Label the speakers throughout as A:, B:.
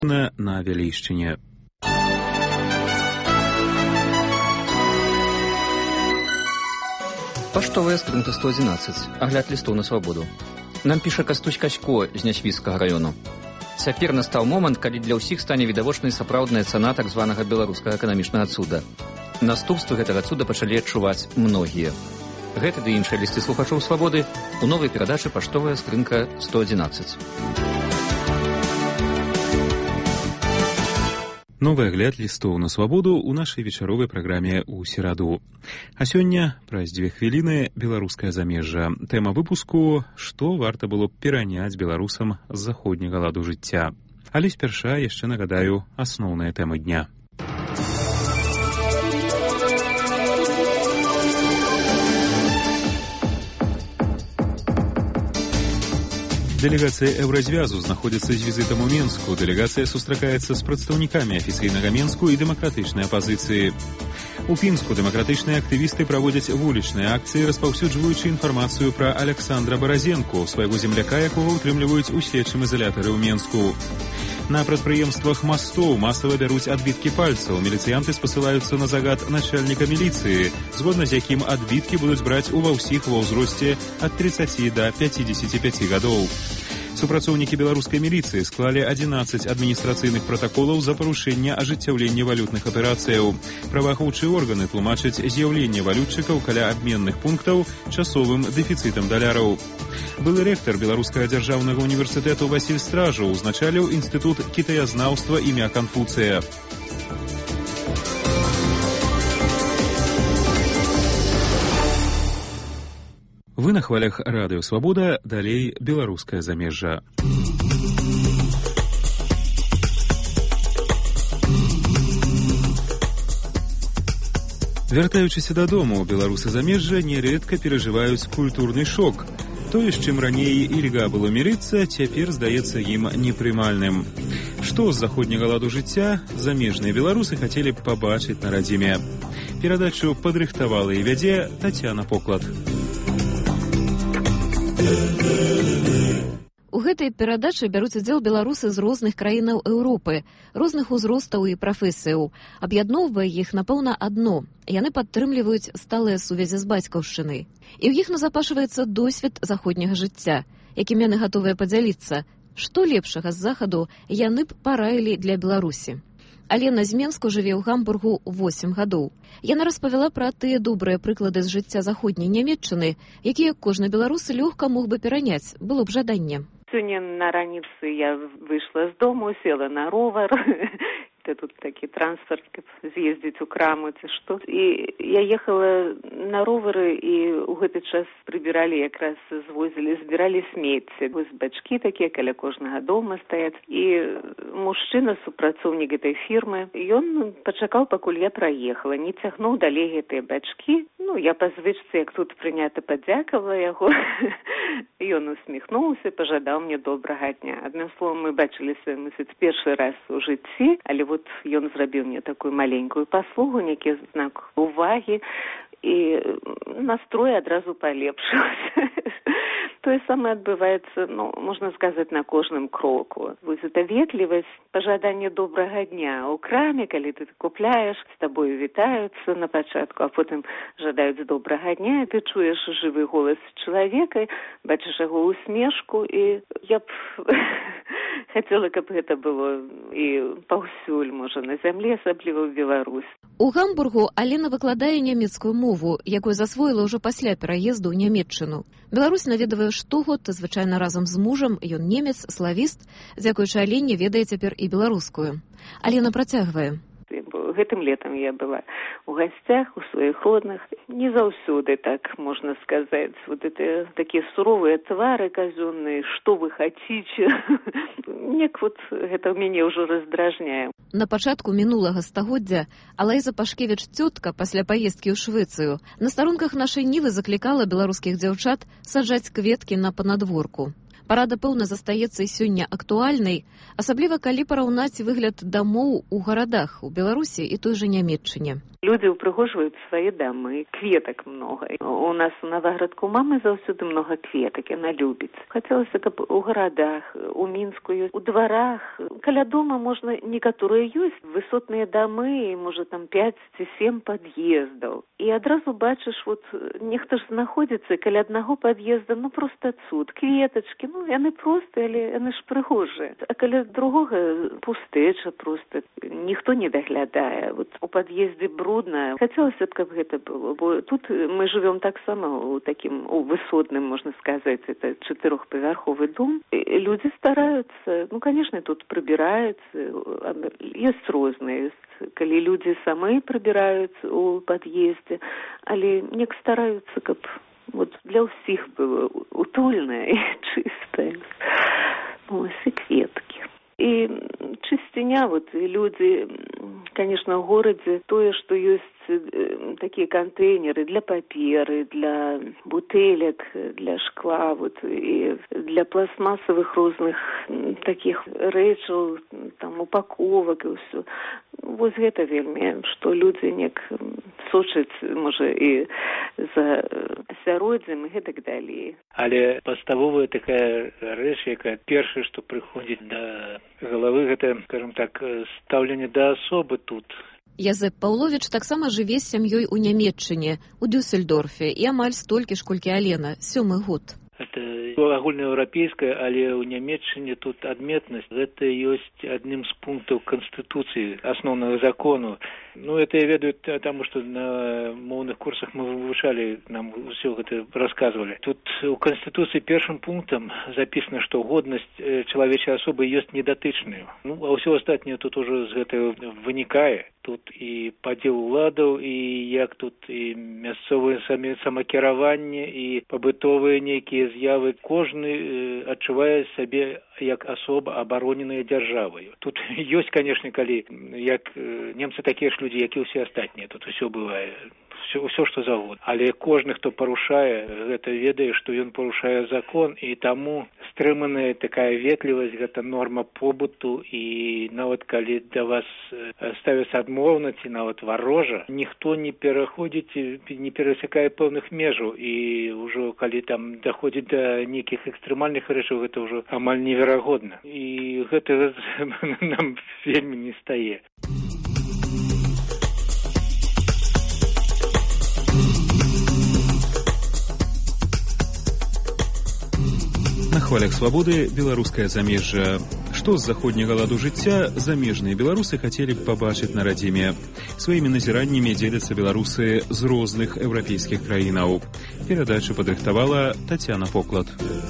A: на Вялейшчыне.
B: Паштовая скрынка 111. Агляд лістоў на свабоду. Нам піша Кастусь Касько з Нясвіцкага раёну. Цяпер настаў момант, калі для ўсіх стане відавочнай сапраўдная цана так званага беларускага эканамічнага цуда. Наступствы гэтага цуда пачалі адчуваць многія. Гэты ды іншыя лісты слухачоў свабоды у новай перадачы «Паштовая скрынка 111».
A: Новы агляд лістоў на свабоду ў нашай вечаровай праграме ў сераду. А сёння, праз 2 хвіліны, беларускае замежжа. Тэма выпуску «Што варта было пераняць беларусам з заходняга ладу жыцця». Але спярша яшчэ нагадаю асноўныя тэмы дня. Дэлегацыя Еўразвязу знаходзіцца з візітам у Менску. Дэлегацыя сустракаецца з прадстаўнікамі афіцыйнага Менску і дэмакратычнай апазіцыі. У Пінску дэмакратычныя актывісты праводзяць вулічныя акцыі, распаўсюджваючы інфармацыю пра Аляксандра Баразенку, свайго земляка, якога ўтрымліваюць у следчым изалятары ў Менску. На прадпрыемствах мастоў масава бяруць адбіткі пальцаў. Міліцыянты спасылаюцца на загад начальніка міліцыі, згодна з якім адбіткі будуць браць ува ўсіх ва ўзросце ад 30 да 55 гадоў. Супрацоўнікі беларускай міліцыі склалі 11 адміністрацыйных пратаколаў за парушэнне ажыццяўлення валютных аперацыяў. Праваахоўчыя органы тлумачаць з'яўленне валютчыкаў каля абменных пунктаў часовым дэфіцытам даляраў. Былы рэктар Беларускага дзяржаўнага універсітэту Васіль Стражаў узначаліў інстытут кітаязнаўства імя Канфуцыя. Вы на хвалях радыё «Свабода», далей беларускае замежжа. Вяртаючыся дадому, беларусы замежжа нярэдка перажываюць культурны шок. Тое, з чым раней ільга было мірыцца, цяпер здаецца ім непрымальным. Што з заходняга ладу жыцця замежныя беларусы хацелі б пабачыць на радзіме. Перадачу падрыхтавала і вядзе Тацяна Поклад.
C: У гэтай перадачы бяруць удзел беларусы з розных краінаў Еўропы, розных узростаў і прафесіяў. Аб'ядноўвае іх, напэўна, адно. Яны падтрымліваюць сталыя сувязі з бацькаўшчынай. І ў іх назапашваецца досвед заходняга жыцця, якім яны гатовыя падзяліцца. Што лепшага з захаду яны б параілі для Беларусі. Алена з Менску жыве ў Гамбургу 8 гадоў. Яна распавяла пра тыя добрыя прыклады з жыцця заходняй Нямецчыны, якія кожны беларус лёгка мог бы пераняць, было б жаданне.
D: Сёння на раніцы я выйшла з дому, села на ровар. Это тут такі транспорт, каб з'ездзіць у краму ці што. І я ехала на ровары, і ў гэты час прыбіралі, якраз звозілі, збіралі смецце. Вось бачкі такія каля кожнага дома стаяць. І мужчына, супрацоўнік гэтай фірмы, ён пачакаў, пакуль я праехала, не цягнуў далей гэтыя бачкі. Ну, я па звычцы, як тут прынята, падзякавала яго. Ён усміхнуўся, пажадаў мне добрага дня. Адным словам, мы бачыліся, мусіць, першы раз у жыцці, але вот ён зрабіў мне такую маленькую паслугу, нейкі знак увагі, і настрой адразу палепшыўся. Тое самае адбываецца, ну, можна сказаць, на кожным кроку. Вось эта ветлівасць, пажаданне добрага дня. У краме, калі ты купляеш, з табою вітаюцца на пачатку, а потым жадаюць добрага дня, ты чуеш жывы голас чалавека, бачыш яго усмешку, і я б хацела, каб гэта было і паўсюль, можа, на зямлі, асабліва ў Беларусь.
C: У Гамбургу Алена выкладае нямецкую мову, якую засвоіла ўжо пасля пераезду ў Нямецчыну. Беларусь наведвае штогод, звычайна разам з мужам, ён немец, славіст, дзякуючы Алене ведае цяпер і беларускую. Алена працягвае.
D: Гэтым летам я была у гасцях, у сваіх родных. Не заўсёды, так можна сказаць. Вот это такія суровыя твары казённыя, што вы хаціце. Нек вот гэта ў мяне ўжо раздражняе.
C: На пачатку мінулага стагоддзя Алайза Пашкевіч-цётка пасля паездкі ў Швецыю на старонках нашай Нівы заклікала беларускіх дзяўчат саджаць кветкі на панадворку. Парада, пэўна, застаецца і сёння актуальнай, асабліва калі параўнаць выгляд дамоў у гарадах у Беларусі і той жа Нямецчыне.
D: Людзі ўпрыгожваюць свае дамы, кветак многа. У нас у Наваградку мамы заўсёды многа кветак, яна любіць. Хацелася, каб у гарадах, у Мінску ёсць, у дварах, каля дома можна, некаторыя ёсць высотныя дамы, можа там 5 ці 7 пад'ездаў. І адразу бачыш, вот нехта ж знаходзіцца каля аднаго пад'езда, ну проста цуд, кветачкі, ну яны простыя, але яны ж прыгожыя. А каля другога пустэча проста, ніхто не даглядае. Вот у пад'ездзе брудна. Хацелася б, каб гэта было, бо тут мы жывём таксама у такім, у высотным, можна сказаць, это 4-павярховы дом. І людзі стараюцца, ну, конечно, тут прыбіраюцца, ёсць розныя, калі людзі самі прыбіраюцца у пад'ездзе, але неяк стараюцца, каб вот для ўсіх было утульнае і чыстае. Ось і кветкі. І чысціня, вот, і людзі, конечно, у горадзе тое, што ёсць такія кантэйнеры для паперы, для бутэлек, для шкла, вот, і для пластмасавых розных такіх рэчаў, там, упаковак і ўсё. Вось гэта вельмі, што людзі неяк сочаць, можа, і за асяроддзем і гэтак далей.
E: Але падставовая такая рэч, якая першае, што прыходзіць да галавы, гэта, скажем так, стаўленне да асобы тут.
C: Язэп Паўловіч таксама жыве з сям'ёй у Нямецчыне, у Дюссельдорфе, і амаль столькі ж, колькі Алена, 7-й год.
E: Это агульнаеўрапейская, але ў Нямецчыне тут адметнасць. Гэта ёсць адным з пунктаў Канстытуцыі, асноўнага закону. Ну, это я ведаю, таму што на моўных курсах мы вывучалі, нам ўсё гэта расказвалі. Тут у Канстытуцыі першым пунктам запісана, што годнасць чалавечай асобы ёсць недатычнаю. Ну, а ўсё астатняе тут ужо з гэтага вынікае. Тут і падзел уладаў, і як тут і мясцовае самакіраванне, і пабытовыя нейкія з'явы. Кожны адчувае сябе як асоба, абароненая дзяржаваю. Тут ёсць, канешне, калі, як немцы такія ж людзі, як і ўсе астатнія. Тут усё бывае. Усё, што заўгодна. Але кожны, хто парушае, гэта ведае, што ён парушае закон, і таму стрыманая такая ветлівасць, гэта норма побыту, і нават калі да вас ставяцца адмоўна ці нават варожа, ніхто не пераходзіць, не перасякае пэўных межаў, і ўжо калі там даходзіць да нейкіх экстрэмальных рэчаў, гэта ўжо амаль неверагодна. І гэта нам вельмі не стае.
A: На хвалях свабоды беларускае замежжа. Што з заходняга ладу жыцця замежныя беларусы хацелі б пабачыць на радзіме. Сваімі назіраннямі дзеляцца беларусы з розных еўрапейскіх краінаў. Перадачу падрыхтавала Тацяна Поклад.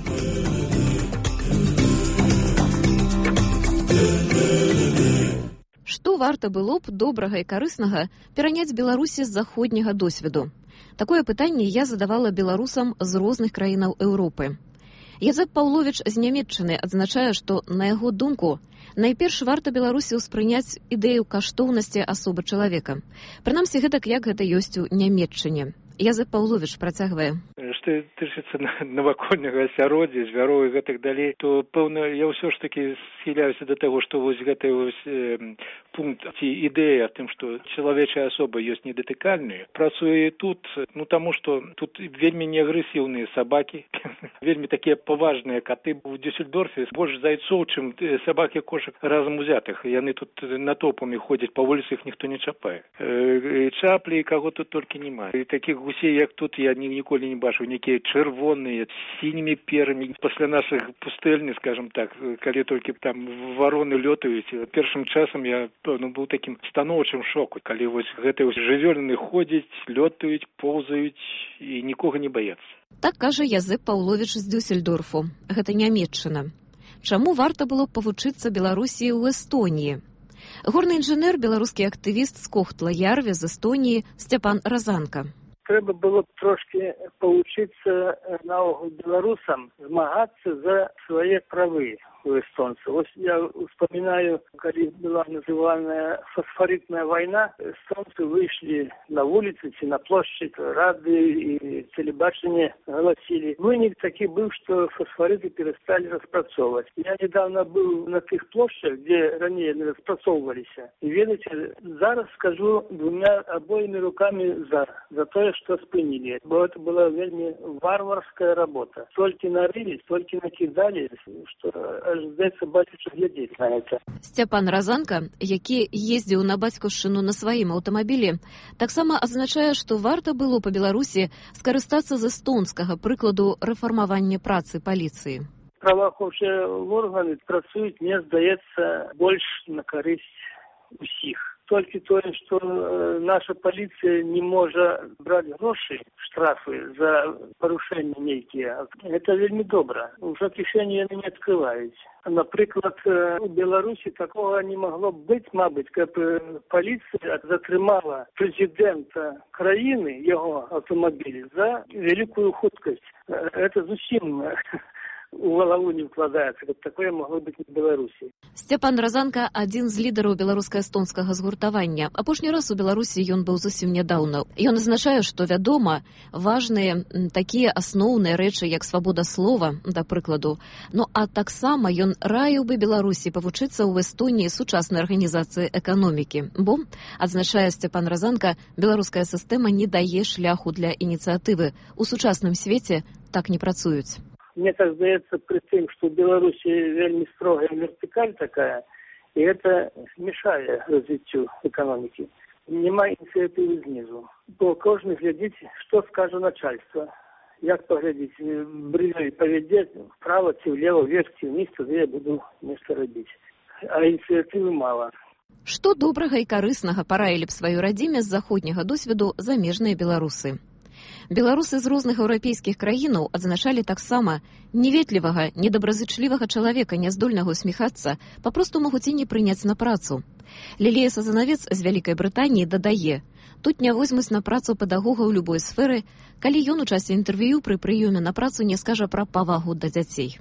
C: Што варта было б добрага і карыснага пераняць Беларусі з заходняга досведу? Такое пытанне я задавала беларусам з розных краінаў Еўропы. Язэп Паўловіч з Нямецчыны адзначае, што, на яго думку, найперш варта Беларусі ўспрыняць ідэю каштоўнасці асобы чалавека. Прынамсі гэтак, як гэта ёсць у Нямецчыне. Язэп Паўловіч працягвае.
E: Што тычыцца навакольнага асяроддзя, звяроў і гэтак далей, то, пэўна, я ўсё ж такі схіляюся да таго, што вось гэты пункт ці ідэя тым, што чалавечая асоба ёсць недатыкальная, працуе тут, ну, таму што тут вельмі неагрэсіўныя сабакі, вельмі такія паважныя каты. У Дюссельдорфе больш зайцоў, чым сабакі кошак разам узятых. Яны тут натоўпамі ходзяць, па вуліцы іх ніхто не чапае. І чаплі, і каго тут толькі няма. І такіх гусей, як тут, я ніколі не бачу. Некія чырвоныя, з сінімі перамі. Пасля нашых пустэльні, скажем так, калі толькі там вароны лётаюць, першым часам я, пэўна, быў такім станоўчым шоку, калі вось гэтыя жывёліны ходзяць, лётаюць, поўзаюць і нікога не баяцца.
C: Так кажа Язэп Паўловіч з Дюссельдорфу. Гэта Нямецчына. Чаму варта было павучыцца Беларусі ў Эстоніі? Горны інжынер, беларускі актывіст з Кохтла-Ярве з Эстоніі Сцяпан Разанка.
F: Трэба было б трошкі павучыцца наогул беларусам змагацца за свае правы. у эстонцев. Вот я вспоминаю, когда была называемая фосфоритная война, эстонцы вышли на улицы, на площадь, рады и телебачение голосили. Вынік такой был, что фосфориты перестали распрацовывать. Я недавно был на тех площадях, где ранее не распрацовывались. И видите, зараз скажу обоими руками за то, что спынили. Бо это была вельми варварская работа. Столько нарыли, столько накидали, что аж здається бачучи глядеть на это.
C: Степан Разанка, які ездзіў на бацькаўшчыну на сваім аўтамабілі, таксама адзначае, што варта было па Беларусі скарыстацца з эстонскага прыкладу рэфармавання працы паліцыі.
F: Праваахоўчыя органы працуюць, мне здаецца, больш на карысць усіх. Толькі тое, што наша паліцыя не можа браць грошы, штрафы за парушэнні нейкія. Гэта вельмі добра. Ужо кішэні яны не адкрываюць. Напрыклад, у Беларусі такога не магло б быць, мабыць, каб паліцыя затрымала прэзідэнта краіны, яго аўтамабіль, за вялікую хуткасць. Это зусім у галаву не вкладаецца, каб такое магло быць в Беларусі.
C: Степан Разанка – адзін з лідараў беларуска-эстонскага згуртавання. Апошні раз у Беларусі ён быў зусім нядаўна. Ён азначае, што, вядома, важныя такія асноўныя рэчы, як свабода слова, да прыкладу. Ну, а таксама ён раіў бы Беларусі павучыцца ў Эстоніі сучаснай арганізацыі эканомікі. Бо, адзначае Степан Разанка, беларуская сістэма не дае шляху для ініцыятывы. У сучасным свеце так не працуюць.
F: Мне так здаецца, при тым, что в Беларуси вельми строгая вертикаль такая, и это мешает развитию экономики. Нема инициативы снизу. Бо кожны глядит, что скажет начальство. Як поглядеть, брылей поведет вправо, влево, вверх, вниз, тогда я буду нечто робить. А инициативы мало.
C: Што добрага і карыснага параілі б сваёй радзіме з заходняга досведу замежныя беларусы? Беларусы з розных еўрапейскіх краінаў адзначалі таксама неветлівага, недобразычлівага чалавека, няздольнага усміхацца, папросту могуць і не прыняць на працу. Лілія Сазанавец з Вялікай Брытаніі дадае, тут не возьмуць на працу педагога ў любой сферы, калі ён у часе інтэрв'ю пры прыёме на працу не скажа пра павагу да дзяцей.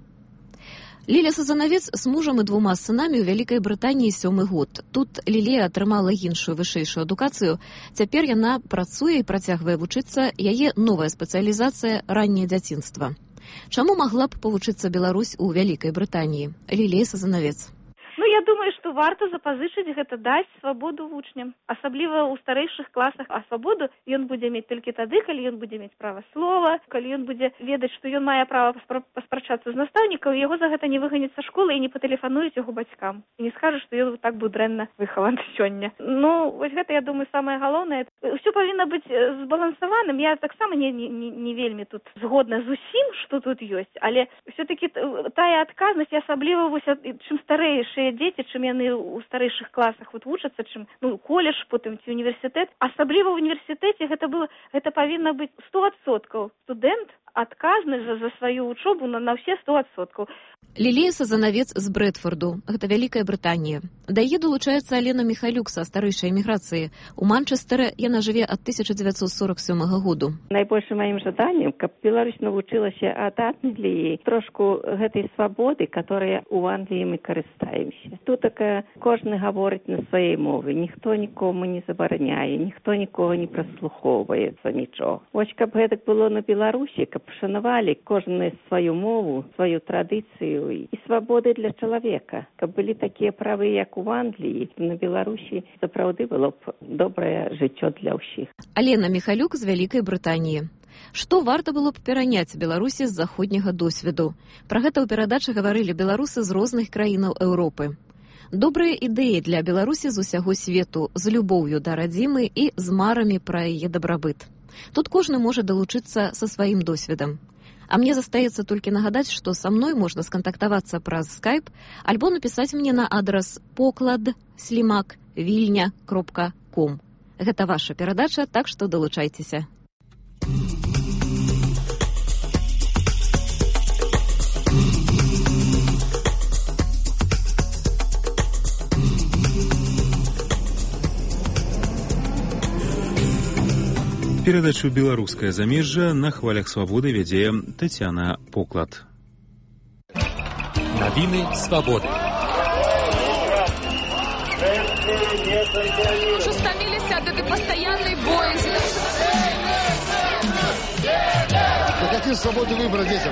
C: Лілія Сазанавец з мужам і 2 сынамі ў Вялікай Брытаніі 7-й год. Тут Лілія атрымала іншую вышэйшую адукацыю. Цяпер яна працуе і працягвае вучыцца, яе новая спецыялізацыя ранняе дзяцінства. Чаму магла б павучыцца Беларусь у Вялікай Брытаніі? Лілія Сазанавец.
G: Я думаю, што варта запазычыць гэта, даць свабоду вучням. Асабліва ў старэйшых класах. А свабоду ён будзе мець толькі тады, калі ён будзе мець права слова, калі ён будзе ведаць, што ён мае права паспрачацца з настаўнікаў, яго за гэта не выганяць са школы і не патэлефануюць яго бацькам. І не скажуць, што ён так быў дрэнна выхаваны сёння. Вось гэта, я думаю, самае галоўнае. Усё павінна быць збалансаваным. Я таксама не вельмі тут згодна з усім, што тут ёсць, але ўсё-такі тая адказнасць, асабліва чым старэйшыя дзеці, чым яны ў старэйшых класах вучацца, чым коледж, потым ці універсітэт. Асабліва ў універсітэце гэта павінна быць 100%. Студэнт адказны за сваю вучобу на ўсе 100%.
C: Лілія Сазанавец з Брэдфорду, гэта Вялікая Брытанія. Да яе долучаецца Алена Міхалюк са старэйшай эміграцыі. У Манчестэры яна жыве ад 1947 году.
H: Найбольшым маім жаданнем, каб Беларусь навучылася ад Англіі трошку гэтай свабоды, которая у Англіі мы карыстаемся. Тут кожны гаворыць на сваёй мове, ніхто нікому не забараняе, ніхто нікога не праслухоўваецца, нічога. Вось каб гэтак было на Беларусі, каб шанавалі кожны сваю мову, сваю традыцыю і свабоды для чалавека. Каб былі такія правы, як у Англіі, на Беларусі сапраўды было б добрае жыццё для ўсіх.
C: Алена Міхалюк з Вялікай Брытаніі. Што варта было б пераняць Беларусі з заходняга досведу? Пра гэта ў перадачы гаварылі беларусы з розных краінаў Еўропы. Добрыя ідэі для Беларусі з усяго свету, з любоўю да радзімы і з марамі пра яе дабрабыт. Тут кожны можа далучыцца са сваім досведам. А мне застаецца толькі нагадаць, што са мной можна скантактавацца праз Skype альбо напісаць мне на адрас poklad@vilnya.com. Гэта ваша перадача, так што далучайцеся.
A: Перадачу «Беларускае замежжа» на хвалях свабоды вядзе Тацяна Поклад.
I: Навіны свабоды.
J: Уже стомились от этой постоянной боязни.
K: Какие свободы выбора детям?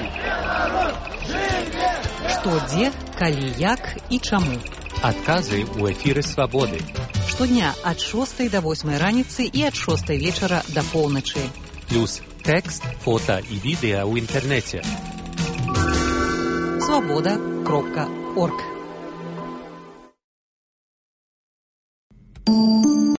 L: Што, дзе, калі, як і чаму.
I: Адказы ў эфіры свабоды.
L: Штодня ад 6 до 8 раніцы і ад 6 вечара до поўначы.
I: Плюс тэкст, фота і відэа ў інтэрнэце.
L: Свабода.орг